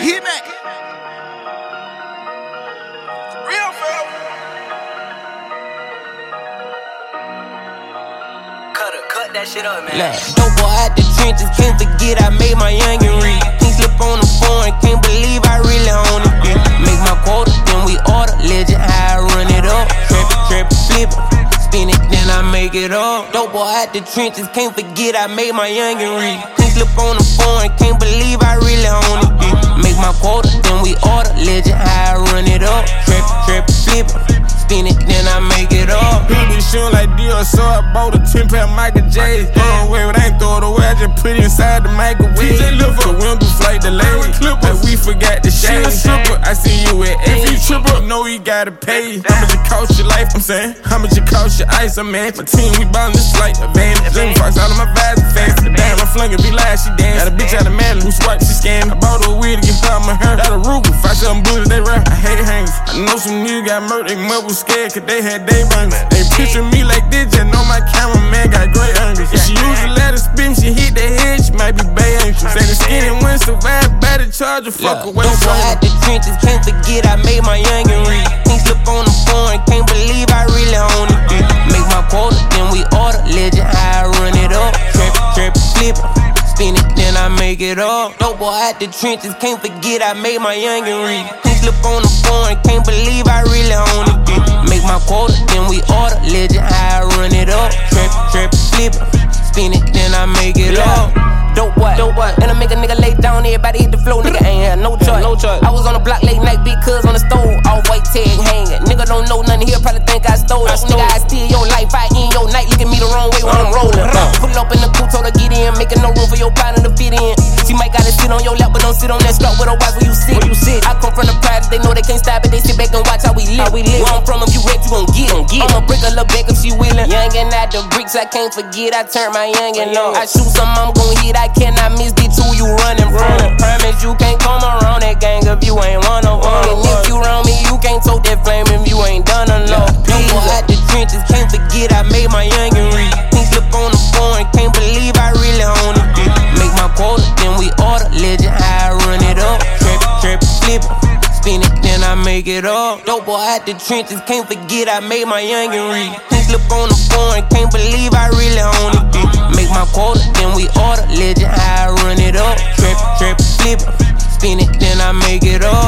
hit me. Real fella. Cut that shit up, man. Dope boy out the trenches, can't forget I made my youngin' read. He slip on the foreign, can't believe I really own it. Make my quota, then we order. Legend how I run it up. Trap it, flip it. Spin it, then I make it up. Dope boy out the trenches, can't forget I made my youngin' read. He slip on the foreign, can't believe I really own it. Make my quota, then we order. Legend how I run it up. Trap it, flip it. Spin it, then I make it up. He be shooting like Dior, so I bought a 10-pound Michael J. Throw away, but I ain't throw it away, I just put it inside the microwave. So we don't do flight delay, like we forgot the shade. I see you at 8. If you trip up, know you gotta pay. How much it cost your life, I'm saying? How much it cost your ice, I'm man? My team, we bound this flight advantage. Jamie Foxx out of my vibes, fancy. Damn, I'm flinging, be live, she dance. Got a bitch out of Maryland who swipe, she scamming. I bought her a weed to get her my hair. Got a Ruger, 5-7 bullets, they rap. I hate hangers. I know some niggas got murdered, they mother was scared, cause they had day bangers. They picture me like this, just know my cameraman got great angles. If she usually let her spin, she hit the head, she might be bay anxious. Say the skinny win, survive, better charge her, fuck away. Dope boy out the trenches, can't forget I made my youngin' read. He slip on the foreign, can't believe I really own it. Make my quota, then we order. Legend how I run it up. Trap it, flip it. Spin it, then I make it up. Dope boy out the trenches, can't forget I made my youngin' read. He slip on the foreign, can't believe I really own it. Make my quota, then we order. Legend how I run it up. Trap it, flip it. Spin it, then I make it up. Dope boy, and I make a nigga lay down, everybody hit the floor, nigga ain't had no choice. I was on the block late night, big cuz on the stove, all white tag hanging. Nigga don't know nothing here, probably think I stole it. Nigga, I steal your life, I in your night, look at me the wrong way when I'm rolling. Pull up in the coupe, told her get in, making no room for your partner to fit in. She might gotta sit on your lap, but don't sit on that strap with her wife where you sit. I come from the pride, they know they can't stop it, they sit back and watch how we live. Where I'm from, if you wreck, you gon' get. I'ma break a little back if she willin'. Youngin' out the bricks, I can't forget, I turn my youngin' low. I shoot some, I'm gon' hit, I cannot miss, bitch, who you running from? Promise you can't come around that gang if you ain't one of them. And if you round me, you can't tote that flame if you ain't done enough. Dope boy out the trenches, can't forget I made my youngin' read. He slip on the foreign, can't believe I really own it. Make my quota, then we order. Legend how I run it up. Trap it, flip it. Spin it, then I make it up. Dope boy out the trenches, can't forget I made my youngin' read. He slip on the foreign, can't believe I really own it. Make my quota, then we order. Legend how I run it up. Trap it, flip it. Spin it, then I make it up.